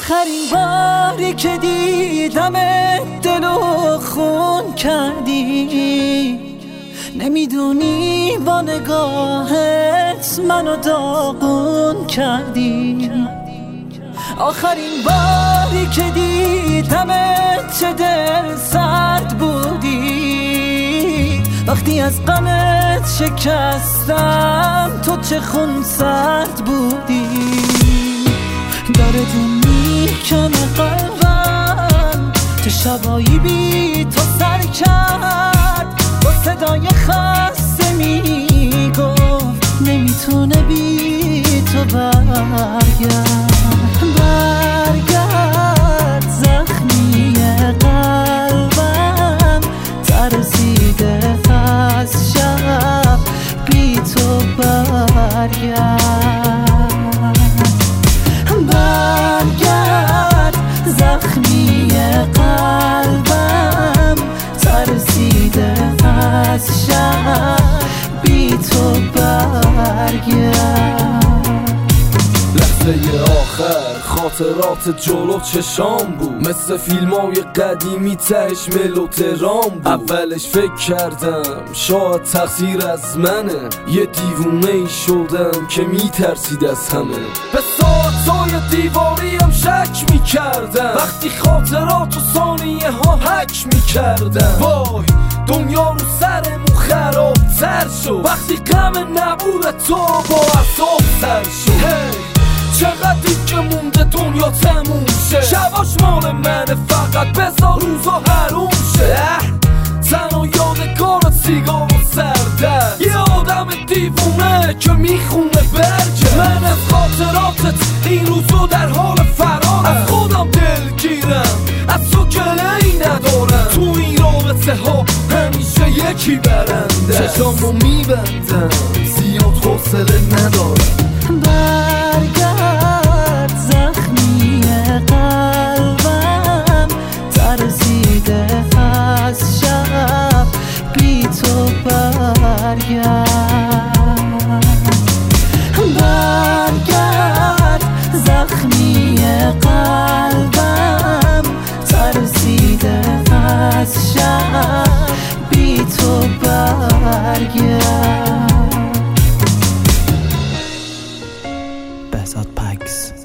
آخرین باری که دیدم دلو خون کردی، نمیدونی با نگاهت منو داغون کردی. آخرین باری که دیدم چه دل سرد بودی، وقتی از غمت شکستم تو چه خون سرد بودی. داره دون میکنه قلبم، چه شبایی بی تو سر کرد، با صدای خسته میگفت نمیتونه بی تو برگرد. برگرد زخمی قلبم، ترسیده از شب بی تو برگرد. برگرد زخمی قلبم، ترسیده از شب بی تو برگرد. لحظه آخر خاطرات جلو چشام بود، مثل فیلمای قدیمی تهش ملودرام بود. اولش فکر کردم شاید تقصیر از منه، یه دیوونه ای شدم که میترسید از همه. به ساعتای دیواریم شک میکردم، وقتی خاطرات و ثانیه ها حک میکردم. وای دنیا رو سرمون خرابتر شد، وقتی غم نبود تو با عذاب سر شد. چقدر که مونده دنیا تموم شه، شباش مال منه فقط بذار روزا حروم شه. تنها یادگار سیگار و سردر، یه آدم دیوونه که میخونه برگه. من از خاطراتت این روزو در حال فرارم، از خودم دلگیرم از تو گله‌ای ندارم. تو این رابطه ها همیشه یکی برنده، چشامو میبندم زیاد حوصله ندارم. برگرد زخمی قلبم، ترسیده از شب بی تو برگرد. برگرد زخمی قلبم، ترسیده از شب بی تو برگرد. Best Pags.